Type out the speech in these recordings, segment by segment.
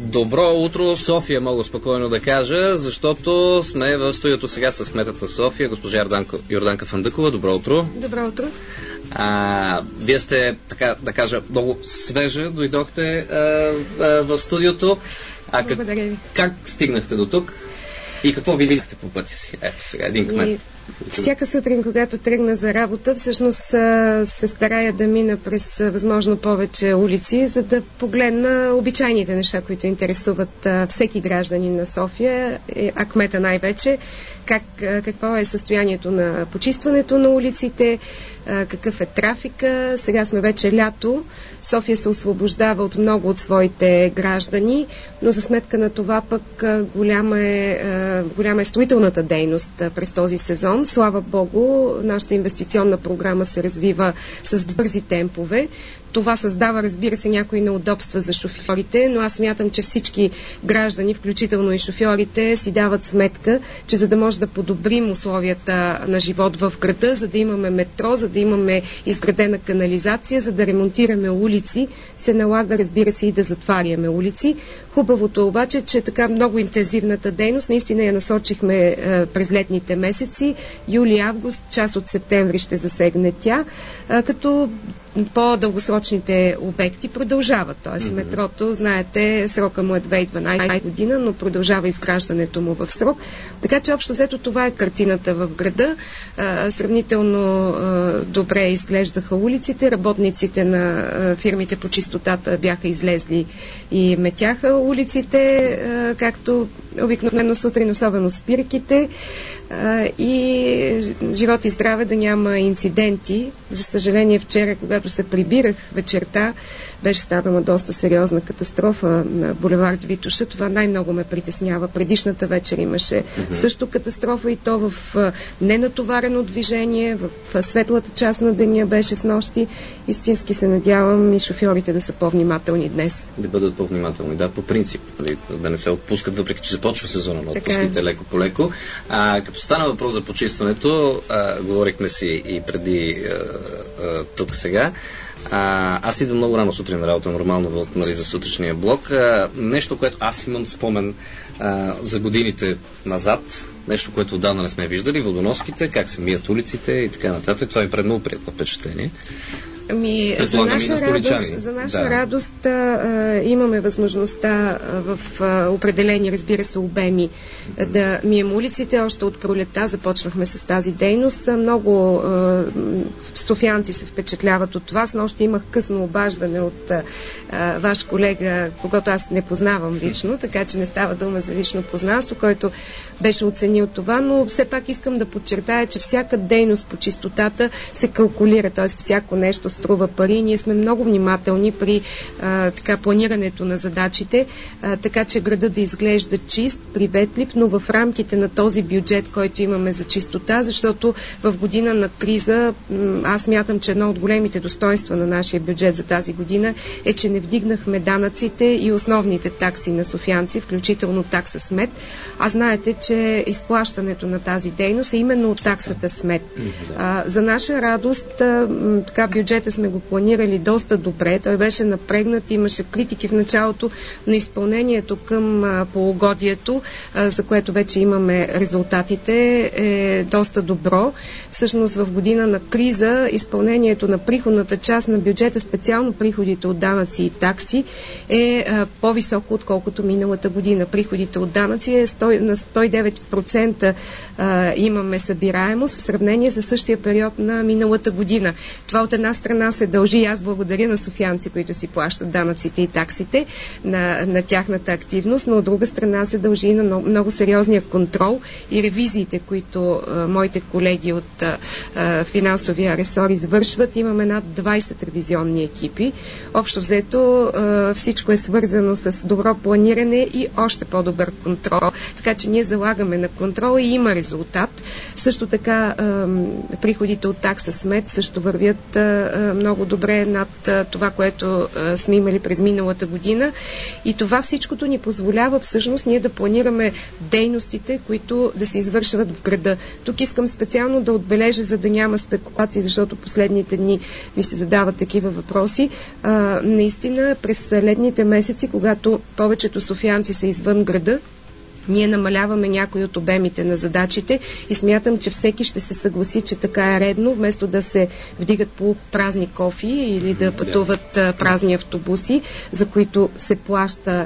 Добро утро, София, мога спокойно да кажа, защото сме в студиото сега с кметът на София, госпожа Йорданка Фандъкова. Добро утро. Добро утро. Вие сте, така да кажа, много свежа, дойдохте в студиото. Благодаря ви. Как стигнахте до тук и какво ви видяхте по пътя си? Ето сега, един кмет. Всяка сутрин, когато тръгна за работа, всъщност се старая да мина през възможно повече улици, за да погледна обичайните неща, които интересуват всеки гражданин на София, а кмета най-вече. Какво е състоянието на почистването на улиците, какъв е трафика. Сега сме вече лято. София се освобождава от много от своите граждани, но за сметка на това пък голяма е строителната дейност през този сезон. Слава Богу, нашата инвестиционна програма се развива с бързи темпове. Това създава, разбира се, някои неудобства за шофьорите, но аз смятам, че всички граждани, включително и шофьорите, си дават сметка, че за да може да подобрим условията на живот в града, за да имаме метро, за да имаме изградена канализация, за да ремонтираме улици, се налага, разбира се, и да затваряме улици. Хубавото обаче, че така много интензивната дейност, наистина я насочихме през летните месеци, юли-август, част от септември ще засегне тя, като по-дългосрочните обекти продължават. Тоест метрото, знаете, срока му е 2012 година, но продължава изграждането му в срок. Така че общо взето това е картината в града. Сравнително добре изглеждаха улиците. Работниците на фирмите по чистотата бяха излезли и метяха улиците, както обикновено сутрин, особено спирките. И живот и здраве да няма инциденти. За съжаление, вчера, когато се прибирах вечерта, беше станала доста сериозна катастрофа на булевард Витоша. Това най-много ме притеснява. Предишната вечер имаше също катастрофа и то в ненатоварено движение, в светлата част на деня беше с нощи. Истински се надявам и шофьорите да са по-внимателни днес. Да бъдат по-внимателни, да, по принцип. Да не се отпускат, въпреки че започва сезона на отпуските леко по леко. Като стана въпрос за почистването, говорихме си и преди тук сега. Аз идвам много рано сутрин на работа, нормално, нали, за сутрешния блок. Нещо, което аз имам спомен за годините назад, нещо, което отдавна не сме виждали, водоноските, как се мият улиците и така нататък. Това ми прави много приятно впечатление. За наша радост имаме възможността в определени, разбира се, обеми да мием улиците. Още от пролета започнахме с тази дейност. Много софиянци се впечатляват от това. Снощи имах късно обаждане от ваш колега, когато аз не познавам лично, така че не става дума за лично познанство, който беше оценил това, но все пак искам да подчертая, че всяка дейност по чистотата се калкулира, т.е. всяко нещо струва пари. Ние сме много внимателни при планирането на задачите, така че града да изглежда чист, приветлив, но в рамките на този бюджет, който имаме за чистота, защото в година на криза аз смятам, че едно от големите достоинства на нашия бюджет за тази година е, че не вдигнахме данъците и основните такси на софиянци, включително такса смет. А знаете, че изплащането на тази дейност е именно от таксата смет. За наша радост, бюджета сме го планирали доста добре. Той беше напрегнат, имаше критики в началото на изпълнението към полугодието, за което вече имаме резултатите, е доста добро. Всъщност в година на криза изпълнението на приходната част на бюджета, специално приходите от данъци и такси, е по-високо, отколкото миналата година. Приходите от данъци е на 109% имаме събираемост в сравнение с същия период на миналата година. Това от една страна се дължи, аз благодаря на софиянци, които си плащат данъците и таксите на тяхната активност, но от друга страна се дължи и на много сериозния контрол и ревизиите, които моите колеги от финансовия ресор извършват. Имаме над 20 ревизионни екипи. Общо взето всичко е свързано с добро планиране и още по-добър контрол. Така че ние залагаме на контрол и има резултат. Също така приходите от такса смет също вървят много добре над това, което сме имали през миналата година. И това всичкото ни позволява всъщност ние да планираме дейностите, които да се извършват в града. Тук искам специално да отбележа, за да няма спекулации, защото последните дни ми се задават такива въпроси. Наистина през летните месеци, когато повечето софиянци са извън града, ние намаляваме някои от обемите на задачите и смятам, че всеки ще се съгласи, че така е редно, вместо да се вдигат по празни кофи или да пътуват празни автобуси, за които се плаща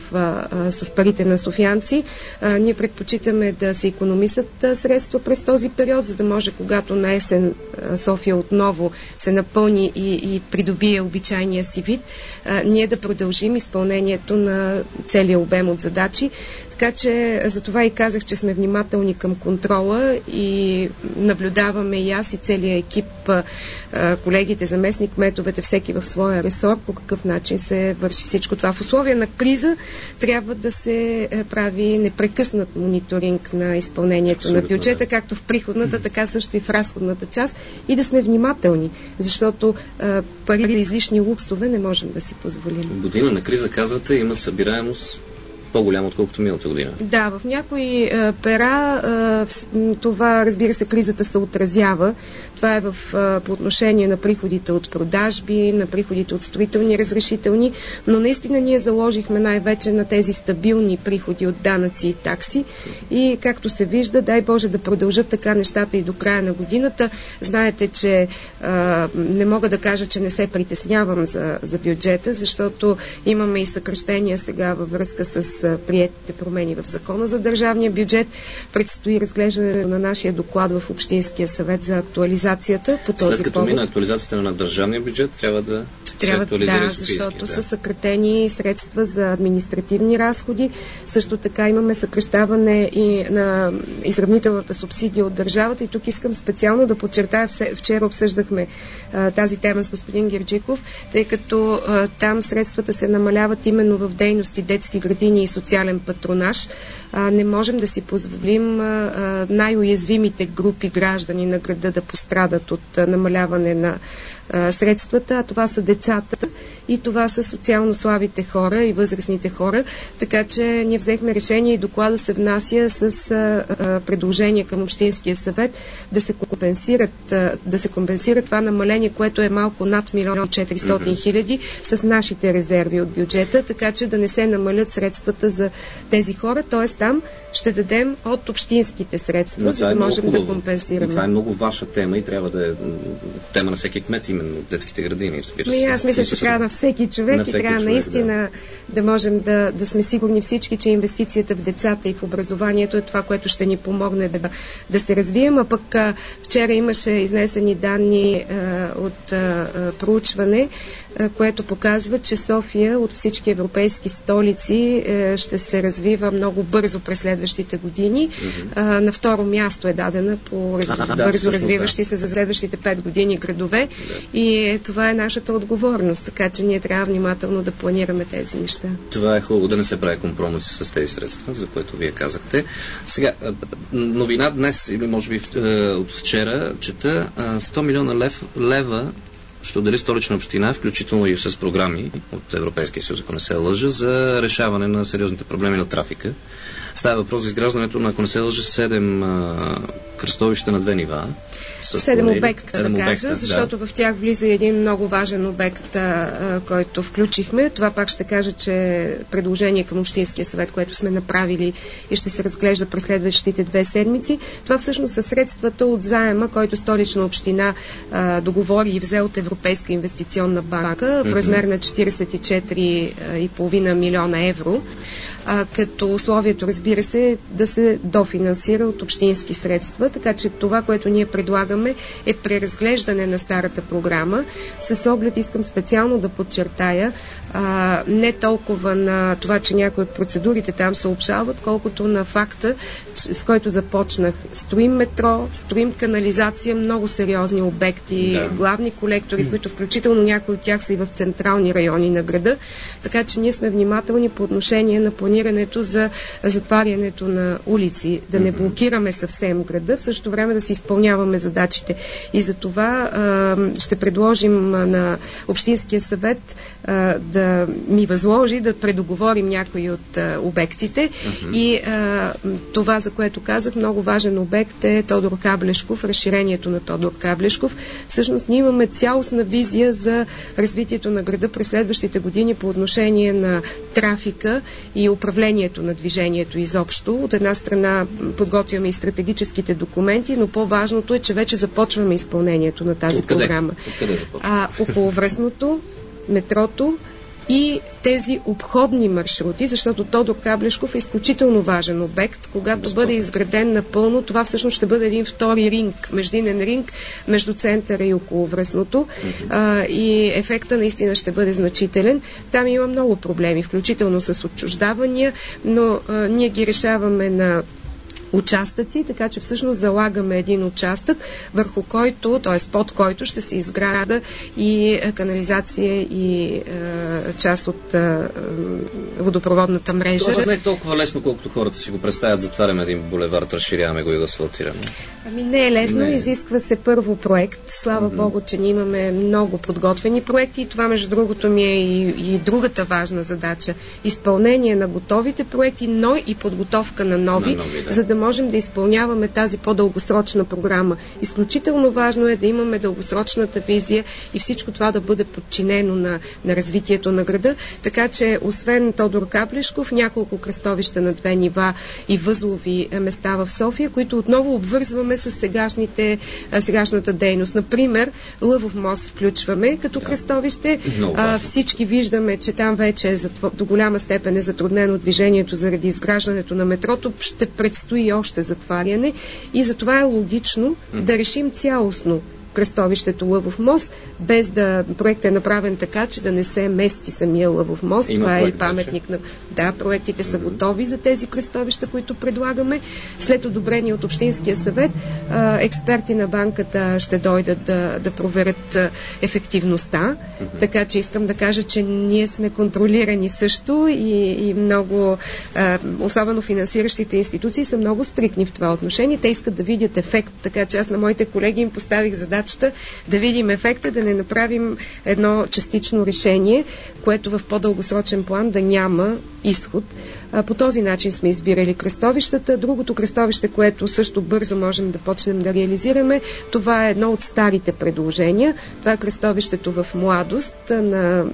с парите на софиянци. Ние предпочитаме да се икономисат средства през този период, за да може, когато на есен София отново се напълни и придобие обичайния си вид, ние да продължим изпълнението на целия обем от задачи. Така че за това и казах, че сме внимателни към контрола и наблюдаваме и аз и целият екип, колегите, заместник кметовете, всеки в своя ресор, по какъв начин се върши всичко това. В условия на криза трябва да се прави непрекъснат мониторинг на изпълнението на бюджета, както в приходната, така също и в разходната част, и да сме внимателни, защото пари или излишни луксове не можем да си позволим. Година на криза, казвате, има събираемост по-голямо, отколкото миналата година. Да, в някои пера това, разбира се, кризата се отразява. Това е по отношение на приходите от продажби, на приходите от строителни разрешителни, но наистина ние заложихме най-вече на тези стабилни приходи от данъци и такси и както се вижда, дай Боже да продължат така нещата и до края на годината. Знаете, че не мога да кажа, че не се притеснявам за бюджета, защото имаме и съкращения сега във връзка с приетите промени в Закона за държавния бюджет. Предстои разглеждане на нашия доклад в Общинския съвет за актуализацията по този повод. След като мина актуализацията на държавния бюджет, трябва да се актуализира защото са съкратени средства за административни разходи. Също така имаме съкращаване и на изравнителната субсидия от държавата и тук искам специално да подчертая, вчера обсъждахме тази тема с господин Герджиков, тъй като там средствата се намаляват именно в дейности детски градини и социален патронаж. Не можем да си позволим най-уязвимите групи граждани на града да пострадат от намаляване на средствата, а това са децата и това са социално слабите хора и възрастните хора. Така че ние взехме решение и доклада се внася с предложение към Общинския съвет да се компенсира това намаление, което е малко над 1 400 000 с нашите резерви от бюджета, така че да не се намалят средствата за тези хора. Т.е. там ще дадем от общинските средства, за да можем да компенсираме. Това е много ваша тема и трябва да е тема на всеки кмет, именно детските градини. Аз мисля, че трябва на всеки човек и трябва наистина да можем да сме сигурни всички, че инвестицията в децата и в образованието е това, което ще ни помогне да се развием. А пък вчера имаше изнесени данни от проучване, което показва, че София от всички европейски столици ще се развива много бързо през следващите години. На второ място е дадена по бързо развиващи се за следващите 5 години градове и това е нашата отговорност, така че ние трябва внимателно да планираме тези неща. Това е хубаво да не се прави компромиси с тези средства, за което вие казахте. Сега, новина днес, или може би от вчера, чета 100 милиона лева ще отдели Столична община, включително и с програми от Европейския съюз, ако не се лъжа, за решаване на сериозните проблеми на трафика. Става въпрос за изграждането на, ако не се лъжа, 7 кръстовища на 2 нива. 7 обекта, да кажа, защото в тях влиза един много важен обект, който включихме. Това пак ще кажа, че предложение към Общинския съвет, което сме направили и ще се разглежда през следващите 2 седмици. Това всъщност са средствата от заема, който Столична община договори и взе от Европейска инвестиционна банка в размер на 44,5 милиона евро. Като условието, разбира се, да се дофинансира от общински средства, така че това, което ние предлагаме е преразглеждане на старата програма. С оглед искам специално да подчертая не толкова на това, че някои от процедурите там се обжалват, колкото на факта, с който започнах. Строим метро, строим канализация, много сериозни обекти, главни колектори, които включително някои от тях са и в централни райони на града, така че ние сме внимателни по отношение на планирането планирането за затварянето на улици, да не блокираме съвсем града, в същото време да си изпълняваме задачите. И за това ще предложим на Общинския съвет да ми възложи да предоговорим някои от обектите. И това, за което казах, много важен обект е Тодор Каблешков, разширението на Тодор Каблешков. Всъщност ние имаме цялостна визия за развитието на града през следващите години по отношение на трафика и управлението на движението изобщо. От една страна подготвяме и стратегическите документи, но по-важното е, че вече започваме изпълнението на тази програма. Откъде започва? Околовръстното, метрото и тези обходни маршрути, защото Тодор Каблешков е изключително важен обект. Когато бъде изграден напълно, това всъщност ще бъде един втори ринг, междинен ринг между центъра и околовръстното. И ефекта наистина ще бъде значителен. Там има много проблеми, включително с отчуждавания, но ние ги решаваме на участъци, така че всъщност залагаме един участък, върху който, т.е. под който ще се изграда и канализация и част от водопроводната мрежа. Това не е толкова лесно, колкото хората си го представят. Затваряме един булевард, разширяваме го и го асфалтираме. Не е лесно, изисква се първо проект. Слава Богу, че ние имаме много подготвени проекти и това, между другото, ми е и другата важна задача. Изпълнение на готовите проекти, но и подготовка на нови, за да можем да изпълняваме тази по-дългосрочна програма. Изключително важно е да имаме дългосрочната визия и всичко това да бъде подчинено на развитието на града, така че освен Тодор Каблешков, няколко кръстовища на 2 нива и възлови места в София, които отново обвързваме с сегашната дейност. Например, Лъвов мост включваме като кръстовище. Всички виждаме, че там вече до голяма степен е затруднено движението заради изграждането на метрото. Ще предстои още затваряне и затова е логично да решим цялостно кръстовището Лъвов мост, без да проектът е направен така, че да не се мести самия Лъвов мост. Това е и паметник на... Да, проектите са готови за тези кръстовища, които предлагаме. След одобрение от Общинския съвет, експерти на банката ще дойдат да проверят ефективността. Така че искам да кажа, че ние сме контролирани също и много, особено финансиращите институции, са много стрикни в това отношение. Те искат да видят ефект, така че аз на моите колеги им поставих задача да видим ефекта, да не направим едно частично решение, което в по-дългосрочен план да няма изход. По този начин сме избирали кръстовищата. Другото кръстовище, което също бързо можем да почнем да реализираме, това е едно от старите предложения. Това е кръстовището в Младост на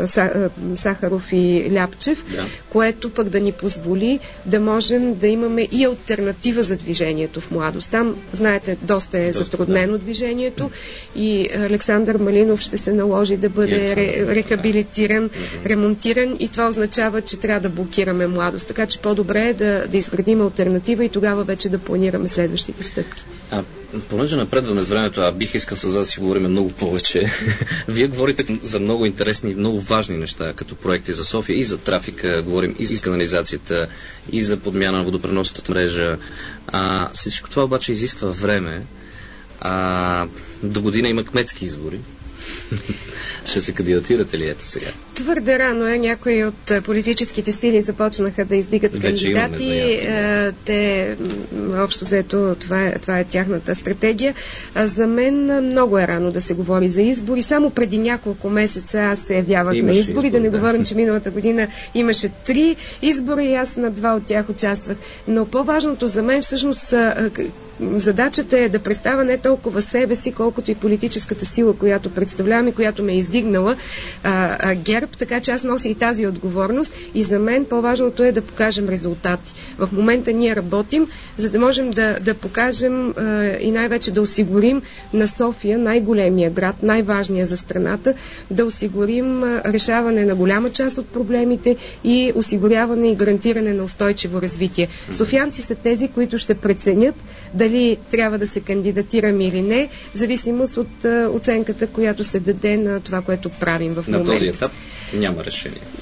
Сахаров и Ляпчев, което пък да ни позволи да можем да имаме и алтернатива за движението в Младост. Там, знаете, доста е затруднено движението и Александър Малинов ще се наложи да бъде рехабилитиран, ремонтиран и това означава, че трябва да блокираме Младост. Така че по-добре е да изградим алтернатива и тогава вече да планираме следващите стъпки. Понеже напредваме с времето, бих искал с вас да си говорим много повече. Вие говорите за много интересни и много важни неща, като проекти за София и за трафика, говорим и за канализацията, и за подмяна на водопреносната мрежа. Всичко това обаче изисква време. До година има кметски избори. Ще се кандидатирате ли ето сега? Твърде рано е. Някои от политическите сили започнаха да издигат кандидати. Те, общо взето, това е тяхната стратегия. За мен много е рано да се говори за избори. Само преди няколко месеца аз се явявах на избори. Да не говорим, че миналата година имаше 3 избори и аз на 2 от тях участвах. Но по-важното за мен всъщност задачата е да представя не толкова себе си, колкото и политическата сила, която представлявам и която ме е издигнала ГЕРБ, така че аз нося и тази отговорност и за мен по-важното е да покажем резултати. В момента ние работим, за да можем да покажем и най-вече да осигурим на София, най-големия град, най-важния за страната, да осигурим решаване на голяма част от проблемите и осигуряване и гарантиране на устойчиво развитие. Софиянци са тези, които ще преценят дали трябва да се кандидатираме или не, в зависимост от оценката, която се даде на това, което правим в момента. На този етап няма решение.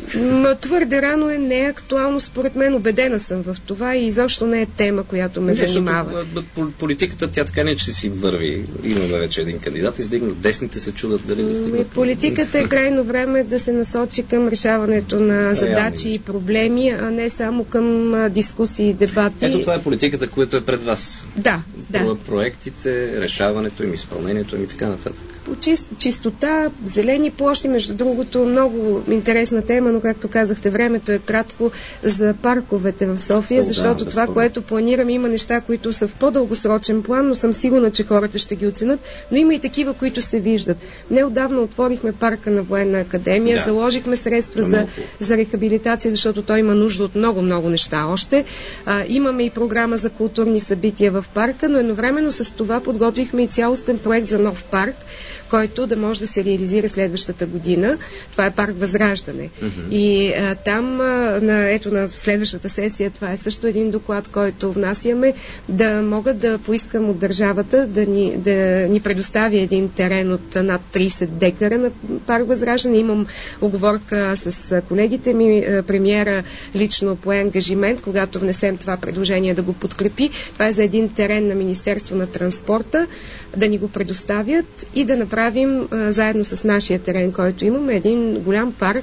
Твърде рано не е актуално, според мен. Убедена съм в това и изобщо не е тема, която ме занимава. Политиката, тя така не че си върви. Имаме вече един кандидат, издигнат, десните се чудат дали да стигнат. Политиката е крайно време да се насочи към решаването на задачи и проблеми, а не само към дискусии и дебати. Ето това е политиката, която е пред вас. Да. Проектите, решаването им, изпълнението им и така нататък. Чистота, зелени площи, между другото, много интересна тема, но както казахте, времето е кратко за парковете в София, защото това, което планирам, има неща, които са в по-дългосрочен план, но съм сигурна, че хората ще ги оценят, но има и такива, които се виждат. Неотдавна отворихме парка на Военна академия, заложихме средства за рехабилитация, защото той има нужда от много неща още. Имаме и програма за културни събития в парка, но едновременно с това подготвихме и цялостен проект за нов парк, който да може да се реализира следващата година. Това е парк Възраждане. И там, на следващата сесия, това е също един доклад, който внасяме, да мога да поискам от държавата да ни предостави един терен от над 30 декара на парк Възраждане. Имам уговорка с колегите ми, премиера лично пое ангажимент, когато внесем това предложение, да го подкрепи. Това е за един терен на Министерство на транспорта, да ни го предоставят и да направим заедно с нашия терен, който имаме, един голям парк,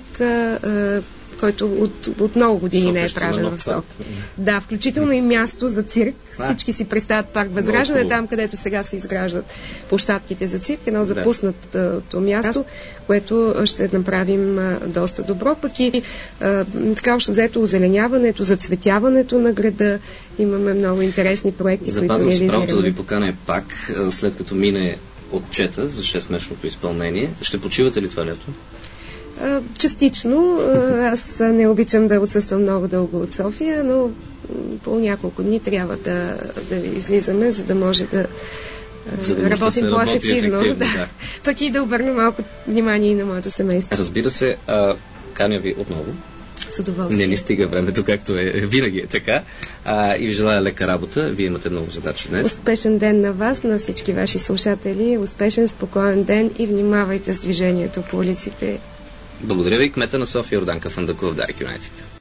който от много години не е правен в София. Да, включително и място за цирк. Всички си представят парк Възраждане, там където сега се изграждат площадките за цирк, едно запуснато място, което ще направим доста добро. Пък и така още взето озеленяването, зацветяването на града. Имаме много интересни проекти, които реализираме. Запазвам си правото да ви поканя пак, след като мине отчета за 6-месечното изпълнение. Ще почивате ли това лято? Частично. Аз не обичам да отсъствам много дълго от София, но по няколко дни трябва да излизаме, за да може да работим по-ефективно. Да. Пък и да обърна малко внимание и на моето семейство. Разбира се, каня ви отново. С удоволствие. Не ни стига времето, както винаги е така. И ви желая лека работа. Вие имате много задачи днес. Успешен ден на вас, на всички ваши слушатели. Успешен, спокоен ден и внимавайте с движението по улиците. Благодаря ви, кмета на София Йорданка Фандъкова в Дарик Юнайтед.